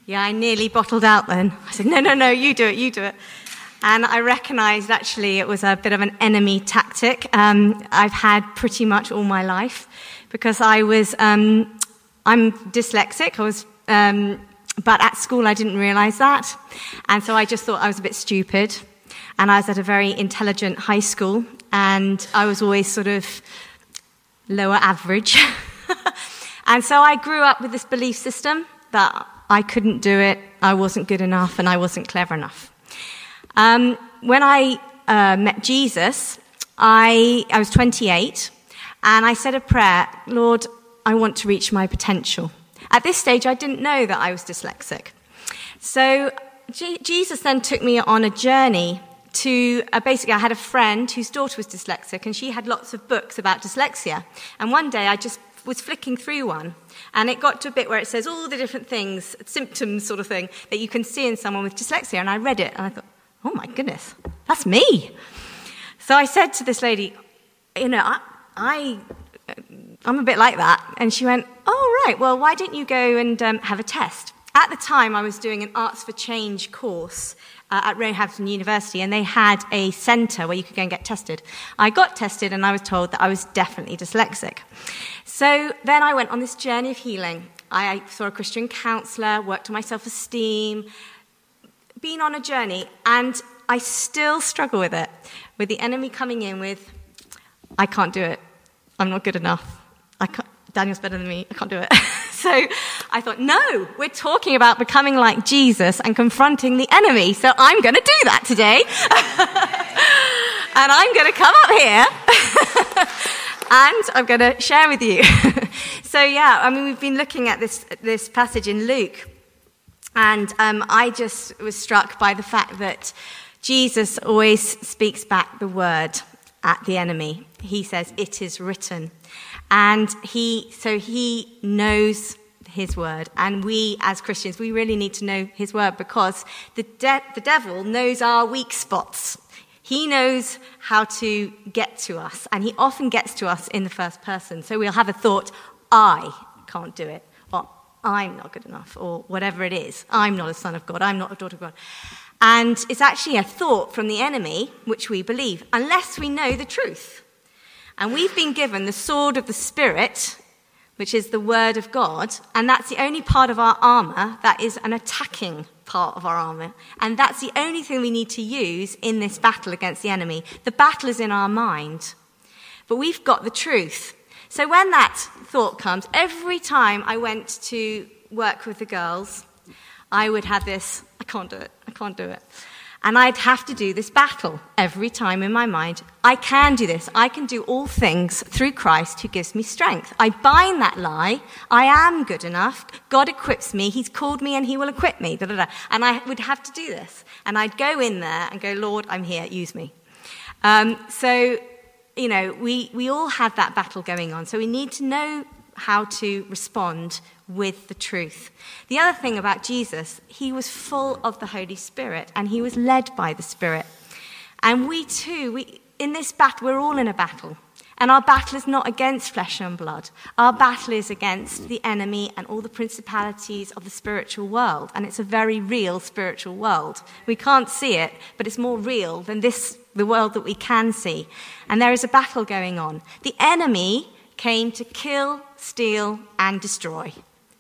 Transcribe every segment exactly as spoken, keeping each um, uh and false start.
Yeah, I nearly bottled out then. I said, no, no, no, you do it, you do it. And I recognised actually it was a bit of an enemy tactic um, I've had pretty much all my life, because I was, um, I'm dyslexic, I was, um, but at school I didn't realise that. And so I just thought I was a bit stupid. And I was at a very intelligent high school, and I was always sort of lower average. And so I grew up with this belief system that I couldn't do it, I wasn't good enough, and I wasn't clever enough. Um, when I uh, met Jesus, I, I was twenty-eight, and I said a prayer, Lord, I want to reach my potential. At this stage, I didn't know that I was dyslexic. So G- Jesus then took me on a journey to, uh, basically, I had a friend whose daughter was dyslexic, and she had lots of books about dyslexia. And one day I just was flicking through one, and it got to a bit where it says all the different things, symptoms sort of thing, that you can see in someone with dyslexia. And I read it, and I thought, oh my goodness, that's me. So I said to this lady, you know, I, I, I'm a bit like that. And she went, oh, right, well, why don't you go and um, have a test? At the time, I was doing an Arts for Change course uh, at Roehampton University, and they had a centre where you could go and get tested. I got tested, and I was told that I was definitely dyslexic. So then I went on this journey of healing. I saw a Christian counsellor, worked on my self-esteem, been on a journey, and I still struggle with it, with the enemy coming in with, I can't do it, I'm not good enough, I can't, Daniel's better than me, I can't do it. So I thought, no, we're talking about becoming like Jesus and confronting the enemy, so I'm going to do that today. And I'm going to come up here and I'm going to share with you. So yeah, I mean, we've been looking at this this passage in Luke, and um, I just was struck by the fact that Jesus always speaks back the word at the enemy. He says, it is written. And he, so he knows his word. And we, as Christians, we really need to know his word, because the, de- the devil knows our weak spots. He knows how to get to us. And he often gets to us in the first person. So we'll have a thought, I can't do it. Or I'm not good enough. Or whatever it is. I'm not a son of God. I'm not a daughter of God. And it's actually a thought from the enemy, which we believe, unless we know the truth. And we've been given the sword of the Spirit, which is the word of God, and that's the only part of our armour that is an attacking part of our armour. And that's the only thing we need to use in this battle against the enemy. The battle is in our mind. But we've got the truth. So when that thought comes, every time I went to work with the girls, I would have this, I can't do it, I can't do it. And I'd have to do this battle every time in my mind. I can do this. I can do all things through Christ who gives me strength. I bind that lie. I am good enough. God equips me. He's called me and he will equip me. Da, da, da. And I would have to do this. And I'd go in there and go, Lord, I'm here. Use me. Um, so, you know, we, we all have that battle going on. So we need to know how to respond with the truth. The other thing about Jesus, he was full of the Holy Spirit and he was led by the Spirit. And we too, we in this battle, we're all in a battle. And our battle is not against flesh and blood. Our battle is against the enemy and all the principalities of the spiritual world. And it's a very real spiritual world. We can't see it, but it's more real than this, the world that we can see. And there is a battle going on. The enemy came to kill, steal, and destroy.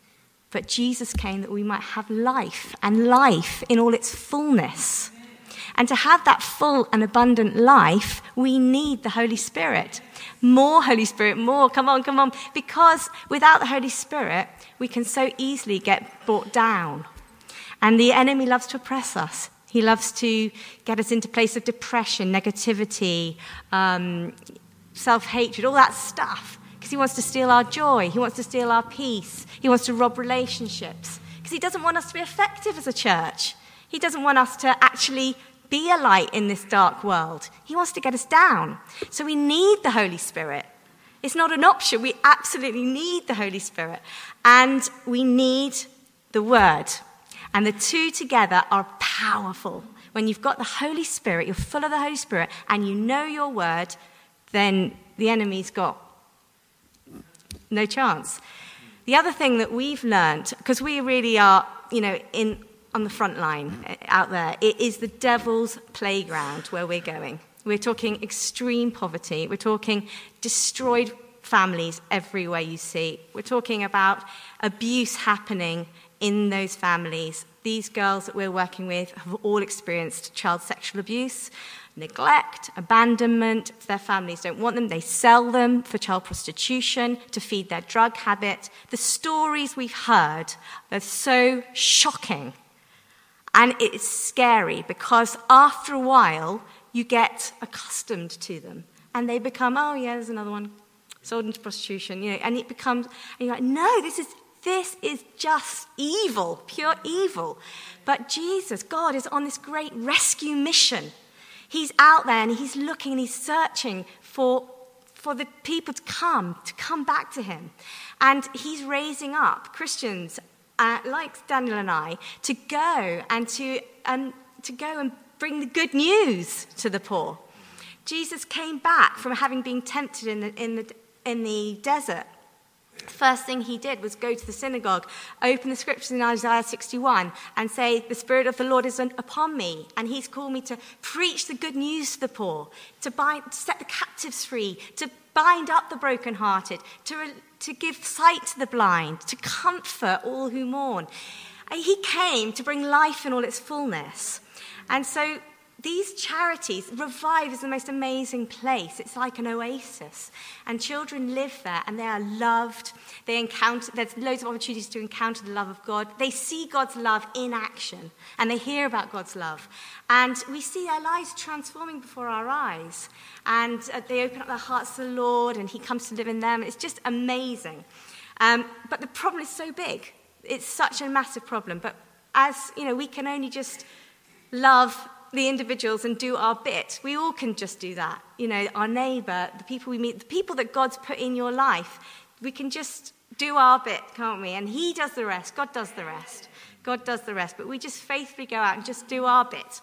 But Jesus came that we might have life, and life in all its fullness. And to have that full and abundant life, we need the Holy Spirit. More Holy Spirit, more, come on, come on. Because without the Holy Spirit, we can so easily get brought down. And the enemy loves to oppress us. He loves to get us into a place of depression, negativity, um, self-hatred, all that stuff. Because he wants to steal our joy. He wants to steal our peace. He wants to rob relationships. Because he doesn't want us to be effective as a church. He doesn't want us to actually be a light in this dark world. He wants to get us down. So we need the Holy Spirit. It's not an option. We absolutely need the Holy Spirit. And we need the Word. And the two together are powerful. When you've got the Holy Spirit, you're full of the Holy Spirit, and you know your Word, then the enemy's got no chance. The other thing that we've learned, because we really are, you know, in on the front line out there, it is the devil's playground where we're going. We're talking extreme poverty. We're talking destroyed families everywhere you see. We're talking about abuse happening in those families. These girls that we're working with have all experienced child sexual abuse, neglect, abandonment. Their families don't want them. They sell them for child prostitution to feed their drug habit. The stories we've heard are so shocking. And it's scary because after a while, you get accustomed to them. And they become, oh, yeah, there's another one. Sold into prostitution, you know, and it becomes, and you're like, no, this is this is just evil, pure evil. But Jesus, God, is on this great rescue mission. He's out there and he's looking and he's searching for, for the people to come, to come back to him. And he's raising up Christians uh, like Daniel and I to go and to, um, to go and bring the good news to the poor. Jesus came back from having been tempted in the, in the, in the desert. First thing he did was go to the synagogue, open the scriptures in Isaiah sixty-one and say, the Spirit of the Lord is upon me, and he's called me to preach the good news to the poor, to, bind, to set the captives free, to bind up the brokenhearted, to, to give sight to the blind, to comfort all who mourn. And he came to bring life in all its fullness. And so these charities, Revive is the most amazing place. It's like an oasis. And children live there and they are loved. They encounter, there's loads of opportunities to encounter the love of God. They see God's love in action and they hear about God's love. And we see their lives transforming before our eyes. And uh, they open up their hearts to the Lord and he comes to live in them. It's just amazing. Um, but the problem is so big. It's such a massive problem. But as, you know, we can only just love the individuals and do our bit. We all can just do that. You know, our neighbour, the people we meet, the people that God's put in your life, we can just do our bit, can't we? And he does the rest. God does the rest. God does the rest. But we just faithfully go out and just do our bit.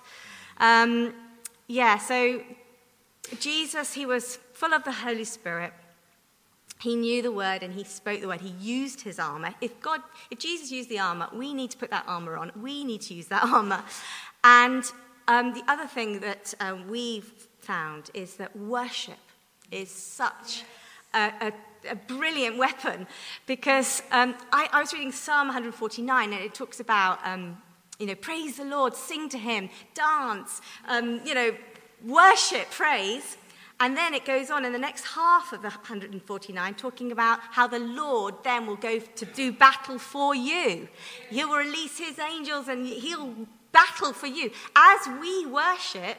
Um, yeah, so Jesus, he was full of the Holy Spirit. He knew the word and he spoke the word. He used his armour. If God, if Jesus used the armour, we need to put that armour on. We need to use that armour. And Um, the other thing that uh, we've found is that worship is such a, a, a brilliant weapon because um, I, I was reading Psalm one forty-nine and it talks about, um, you know, praise the Lord, sing to him, dance, um, you know, worship, praise. And then it goes on in the next half of the one forty-nine talking about how the Lord then will go to do battle for you. He will release his angels and he'll battle for you. As we worship,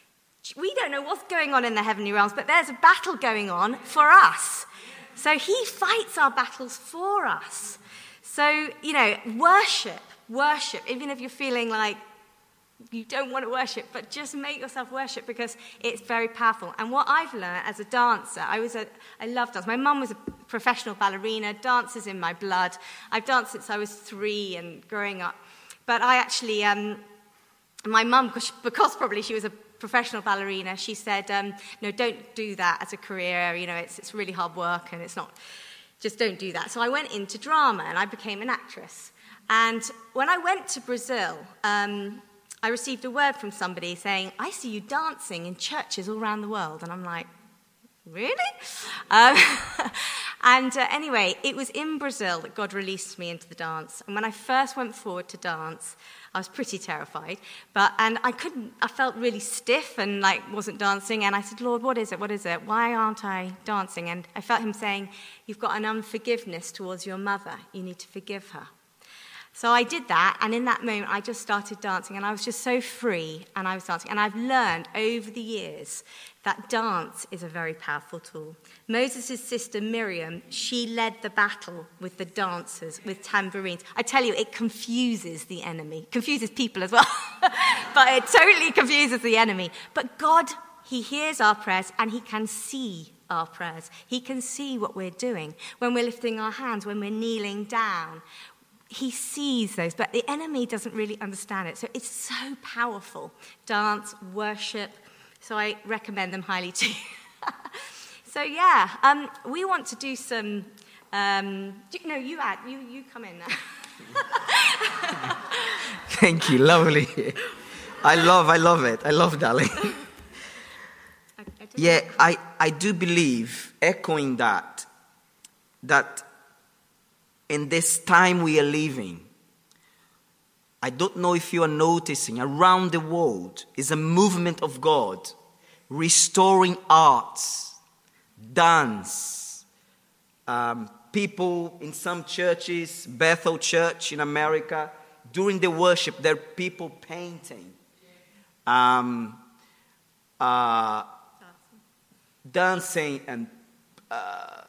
we don't know what's going on in the heavenly realms, but there's a battle going on for us. So he fights our battles for us. So, you know, worship, worship, even if you're feeling like you don't want to worship, but just make yourself worship because it's very powerful. And what I've learned as a dancer, I was a, I love dance. My mum was a professional ballerina. Dance is in my blood. I've danced since I was three and growing up. But I actually, um, my mum, because probably she was a professional ballerina, she said, um, no, don't do that as a career. You know, it's, it's really hard work and it's not, just don't do that. So I went into drama and I became an actress. And when I went to Brazil, um, I received a word from somebody saying, I see you dancing in churches all around the world. And I'm like, really? Um, and uh, anyway, it was in Brazil that God released me into the dance. And when I first went forward to dance, I was pretty terrified. But and I couldn't, I felt really stiff and like wasn't dancing. And I said, Lord, what is it? What is it? Why aren't I dancing? And I felt him saying, you've got an unforgiveness towards your mother. You need to forgive her. So I did that, and in that moment, I just started dancing, and I was just so free, and I was dancing. And I've learned over the years that dance is a very powerful tool. Moses' sister Miriam, she led the battle with the dancers, with tambourines. I tell you, it confuses the enemy. Confuses people as well, but it totally confuses the enemy. But God, he hears our prayers, and he can see our prayers. He can see what we're doing when we're lifting our hands, when we're kneeling down. He sees those, but the enemy doesn't really understand it. So it's so powerful. Dance, worship. So I recommend them highly to you. So yeah, um, we want to do some Um, do, no, you add. You you come in now. Thank you, lovely. I love, I love it. I love darling. I, I Yeah, I, I do believe, echoing that, that in this time we are living, I don't know if you are noticing, around the world is a movement of God restoring arts, dance. Um, people in some churches, Bethel Church in America, during the worship, there are people painting, um, uh, dancing, and uh,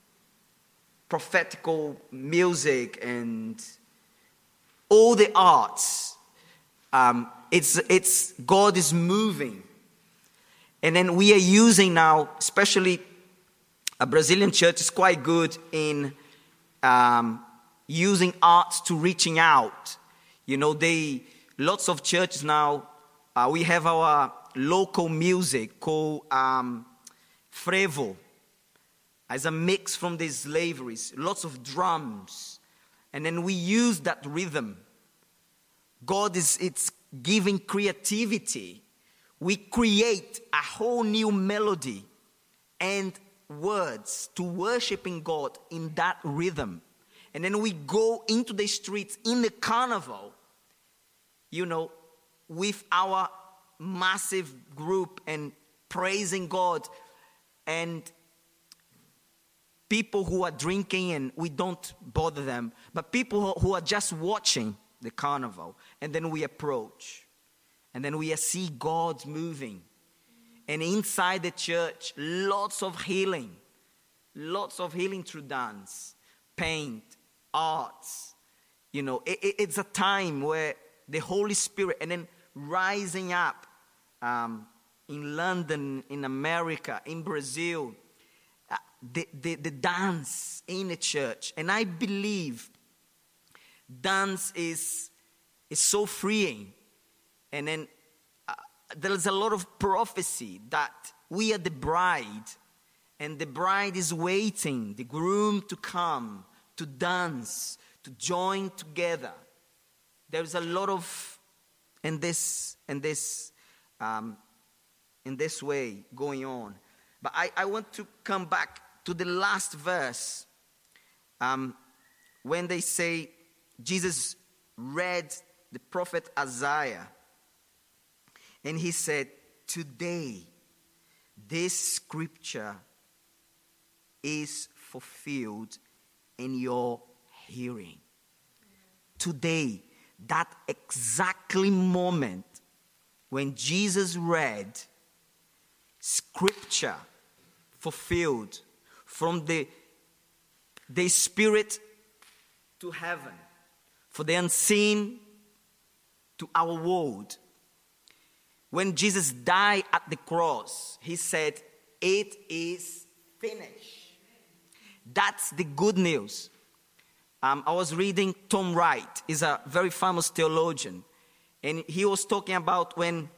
prophetical music, and all the arts. Um, it's it's God is moving, and then we are using now, especially a Brazilian church is quite good in um, using arts to reaching out. You know, they lots of churches now. Uh, we have our local music called um, frevo, as a mix from the slaveries. Lots of drums, and then we use that rhythm. God is it's giving creativity. We create a whole new melody and words to worshiping God in that rhythm. And then we go into the streets in the carnival, you know, with our massive group and praising God, and people who are drinking and we don't bother them, but people who are just watching the carnival, and then we approach, and then we see God moving. And inside the church, lots of healing, lots of healing through dance, paint, arts. You know, it, it, it's a time where the Holy Spirit, and then rising up um, in London, in America, in Brazil, uh, the, the, the dance in the church. And I believe dance is, is so freeing. And then uh, there's a lot of prophecy that we are the bride, and the bride is waiting, the groom to come, to dance, to join together. There's a lot of, in this, in this, um, in this way going on. But I, I want to come back to the last verse, um, when they say Jesus read the prophet Isaiah, and he said, "Today, this scripture is fulfilled in your hearing." Today, that exactly moment when Jesus read scripture fulfilled from the, the spirit to heaven, for the unseen to our world. When Jesus died at the cross, he said, "It is finished." That's the good news. Um, I was reading Tom Wright. He's a very famous theologian. And he was talking about when,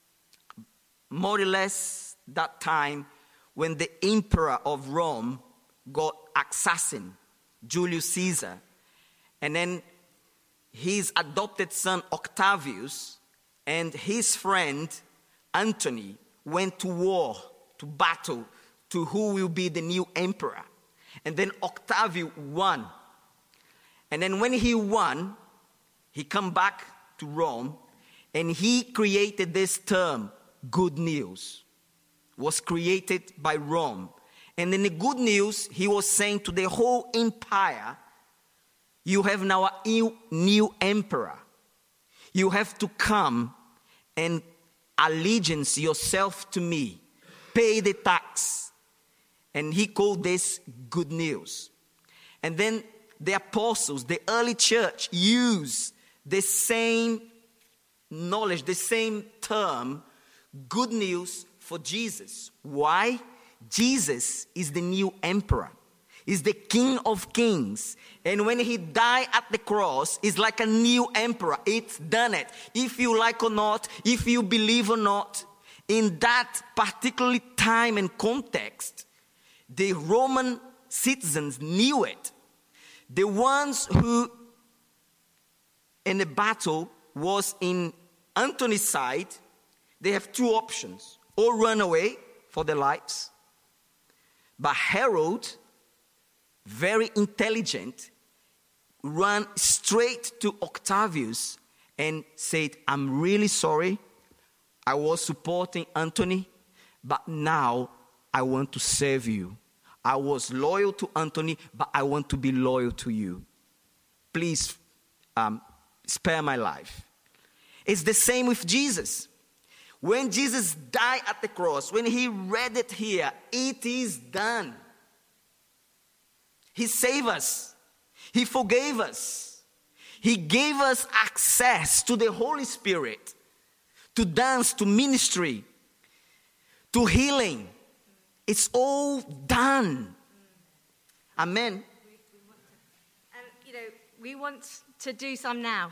more or less that time, when the emperor of Rome got assassinated, Julius Caesar. And then his adopted son Octavius and his friend Antony went to war, to battle, to who will be the new emperor. And then Octavius won. And then when he won, he come back to Rome, and he created this term, good news. Was created by Rome. And in the good news, he was saying to the whole empire, you have now a new, new emperor. You have to come and allegiance yourself to me. Pay the tax. And he called this good news. And then the apostles, the early church, used the same knowledge, the same term, good news, for Jesus. Why? Jesus is the new emperor. He's the King of Kings. And when he died at the cross, it's like a new emperor. It's done it. If you like or not, if you believe or not, in that particular time and context, the Roman citizens knew it. The ones who in the battle was in Antony's side, they have two options. Or run away for their lives. But Herod, very intelligent, ran straight to Octavius and said, I'm really sorry. I was supporting Antony, but now I want to serve you. I was loyal to Antony, but I want to be loyal to you. Please um, spare my life. It's the same with Jesus. When Jesus died at the cross, when he read it here, it is done. He saved us. He forgave us. He gave us access to the Holy Spirit, to dance, to ministry, to healing. It's all done. Amen. And, you know, we want to do some now,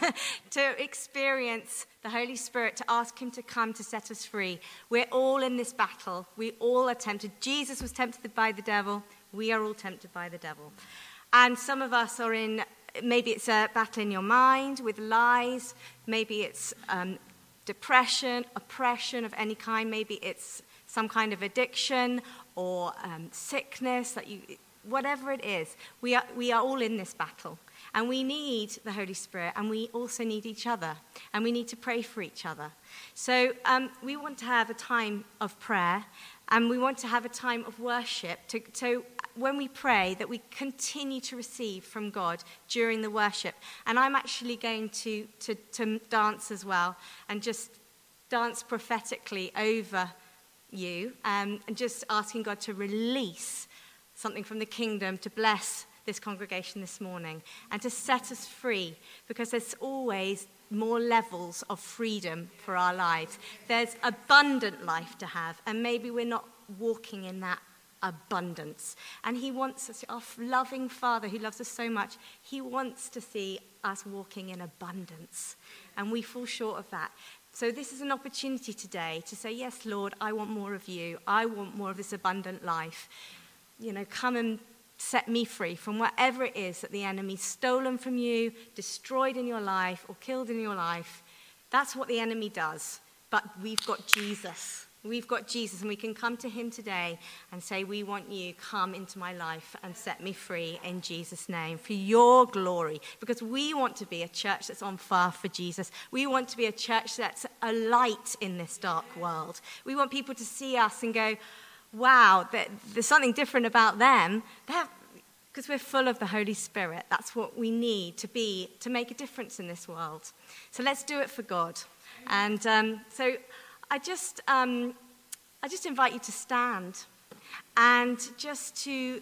to experience the Holy Spirit, to ask him to come to set us free. We're all in this battle. We all are tempted. Jesus was tempted by the devil. We are all tempted by the devil. And some of us are in, maybe it's a battle in your mind with lies. Maybe it's um, depression, oppression of any kind. Maybe it's some kind of addiction or um, sickness, that you, whatever it is. We are, we are all in this battle. And we need the Holy Spirit, and we also need each other, and we need to pray for each other. So um, we want to have a time of prayer, and we want to have a time of worship, to, to when we pray, that we continue to receive from God during the worship. And I'm actually going to, to, to dance as well, and just dance prophetically over you, um, and just asking God to release something from the kingdom to bless this congregation this morning and to set us free, because there's always more levels of freedom for our lives. There's abundant life to have, and maybe we're not walking in that abundance. And he wants us, our loving Father who loves us so much, he wants to see us walking in abundance, and we fall short of that. So this is an opportunity today to say, yes, Lord, I want more of you. I want more of this abundant life. You know, come and set me free from whatever it is that the enemy's stolen from you, destroyed in your life, or killed in your life. That's what the enemy does. But we've got Jesus. We've got Jesus, and we can come to him today and say, we want you, come into my life and set me free in Jesus' name, for your glory. Because we want to be a church that's on fire for Jesus. We want to be a church that's a light in this dark world. We want people to see us and go, wow, there's something different about them. Because we're full of the Holy Spirit. That's what we need to be, to make a difference in this world. So let's do it for God. And um, so I just, um, I just invite you to stand, and just to,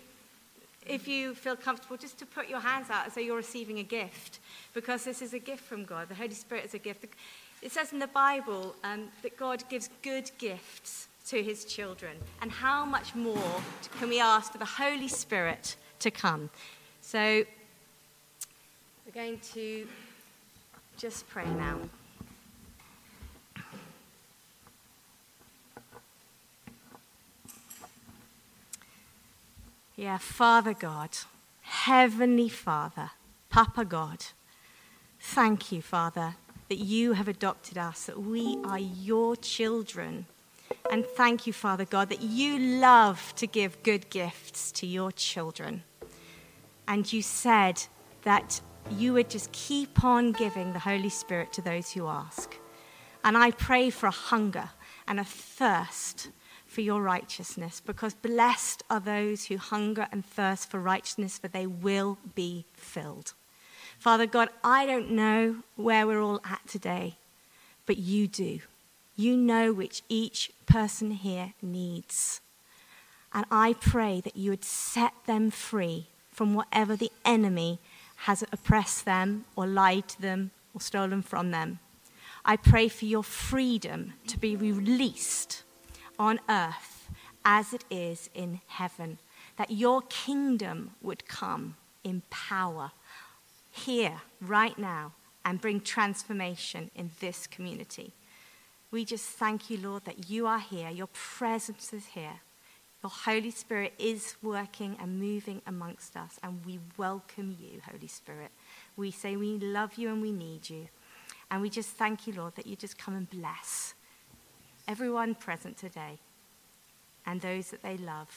if you feel comfortable, just to put your hands out as though you're receiving a gift, because this is a gift from God. The Holy Spirit is a gift. It says in the Bible um, that God gives good gifts to his children, and how much more can we ask for the Holy Spirit to come? So we're going to just pray now. Yeah, Father God, Heavenly Father, Papa God, thank you, Father, that you have adopted us, that we are your children. And thank you, Father God, that you love to give good gifts to your children. And you said that you would just keep on giving the Holy Spirit to those who ask. And I pray for a hunger and a thirst for your righteousness, because blessed are those who hunger and thirst for righteousness, for they will be filled. Father God, I don't know where we're all at today, but you do. You know which each person here needs. And I pray that you would set them free from whatever the enemy has oppressed them or lied to them or stolen from them. I pray for your freedom to be released on earth as it is in heaven, that your kingdom would come in power here, right now, and bring transformation in this community. We just thank you, Lord, that you are here. Your presence is here. Your Holy Spirit is working and moving amongst us, and we welcome you, Holy Spirit. We say we love you and we need you. And we just thank you, Lord, that you just come and bless everyone present today and those that they love.